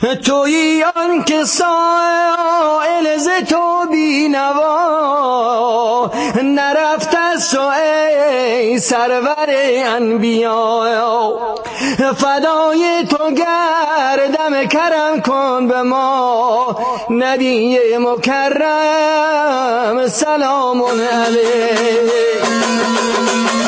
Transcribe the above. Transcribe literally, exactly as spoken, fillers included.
تویی آن که سائل ز تو بینوا نرفت از تو ای سرور انبیا فدای تو گردم کرم کن به ما نبی مکرم سلام علیک